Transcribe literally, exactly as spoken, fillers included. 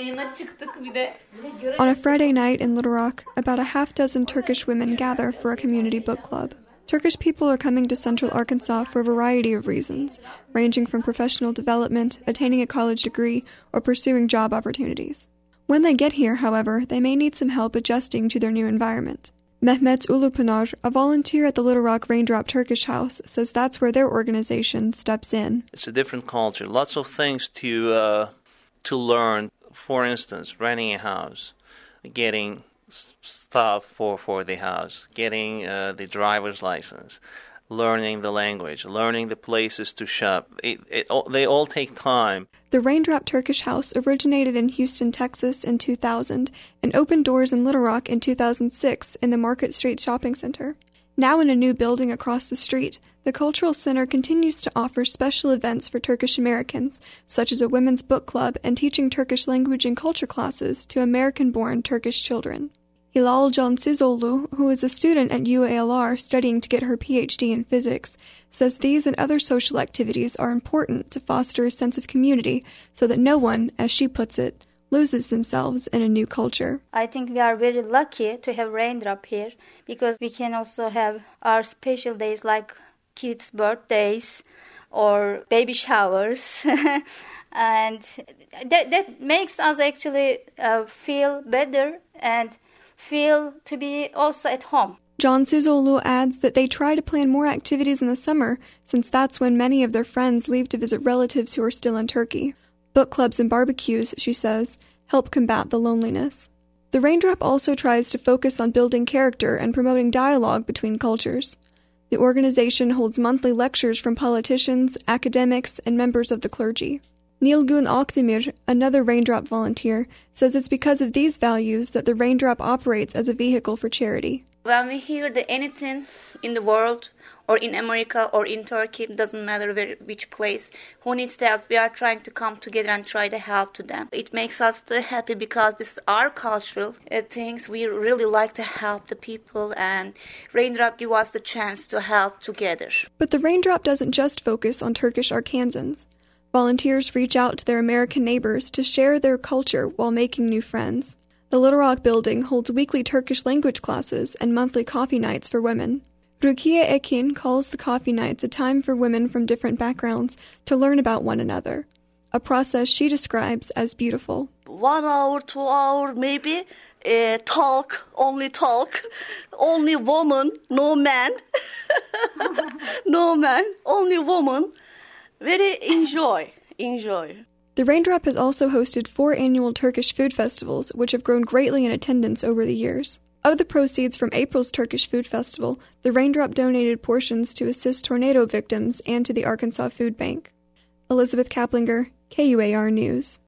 On a Friday night in Little Rock, about a half dozen Turkish women gather for a community book club. Turkish people are coming to Central Arkansas for a variety of reasons, ranging from professional development, attaining a college degree, or pursuing job opportunities. When they get here, however, they may need some help adjusting to their new environment. Mehmet Ulupınar, a volunteer at the Little Rock Raindrop Turkish House, says that's where their organization steps in. It's a different culture. Lots of things to uh, to learn. For instance, renting a house, getting stuff for, for the house, getting uh, the driver's license, learning the language, learning the places to shop. It, it, they all take time. The Raindrop Turkish House originated in Houston, Texas in two thousand and opened doors in Little Rock in two thousand six in the Market Street Shopping Center. Now in a new building across the street, the Cultural Center continues to offer special events for Turkish Americans, such as a women's book club and teaching Turkish language and culture classes to American-born Turkish children. Hilal Cansizoglu, who is a student at U A L R studying to get her P H D in physics, says these and other social activities are important to foster a sense of community so that no one, as she puts it, loses themselves in a new culture. I think we are very lucky to have Raindrop here because we can also have our special days like kids' birthdays or baby showers. And that, that makes us actually uh, feel better and feel to be also at home. Cansizoglu adds that they try to plan more activities in the summer since that's when many of their friends leave to visit relatives who are still in Turkey. Book clubs and barbecues, she says, help combat the loneliness. The Raindrop also tries to focus on building character and promoting dialogue between cultures. The organization holds monthly lectures from politicians, academics, and members of the clergy. Nilgun Akdemir, another Raindrop volunteer, says it's because of these values that the Raindrop operates as a vehicle for charity. When we hear that anything in the world or in America or in Turkey, doesn't matter where, which place, who needs help, we are trying to come together and try to help to them. It makes us happy because this is our cultural uh, things. We really like to help the people, and Raindrop give us the chance to help together. But the Raindrop doesn't just focus on Turkish Arkansans. Volunteers reach out to their American neighbors to share their culture while making new friends. The Little Rock building holds weekly Turkish language classes and monthly coffee nights for women. Rukiye Ekin calls the coffee nights a time for women from different backgrounds to learn about one another, a process she describes as beautiful. One hour, two hour, maybe, uh, talk, only talk, only woman, no man, no man, only woman. Very enjoy, enjoy. The Raindrop has also hosted four annual Turkish food festivals, which have grown greatly in attendance over the years. Of the proceeds from April's Turkish Food Festival, the Raindrop donated portions to assist tornado victims and to the Arkansas Food Bank. Elizabeth Kaplinger, K U A R News.